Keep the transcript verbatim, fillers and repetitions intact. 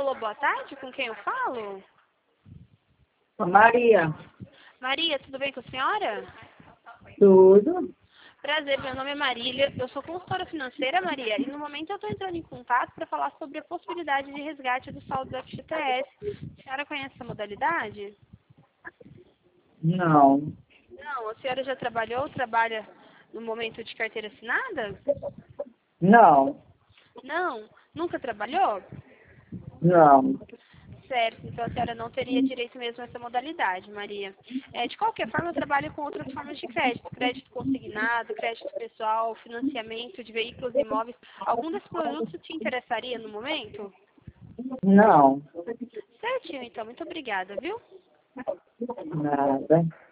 Alô, boa tarde, com quem eu falo? Maria. Maria, tudo bem com a senhora? Tudo? Prazer, meu nome é Marília, eu sou consultora financeira, Maria, e no momento eu estou entrando em contato para falar sobre a possibilidade de resgate do saldo do F G T S. A senhora conhece essa modalidade? Não. Não, a senhora já trabalhou ou trabalha no momento de carteira assinada? Não. Não, nunca trabalhou? Não. Certo, então a senhora não teria direito mesmo a essa modalidade, Maria. É, de qualquer forma, eu trabalho com outras formas de crédito. Crédito consignado, crédito pessoal, financiamento de veículos e imóveis. Algum desses produtos te interessaria no momento? Não. Certinho, então. Muito obrigada, viu? Nada.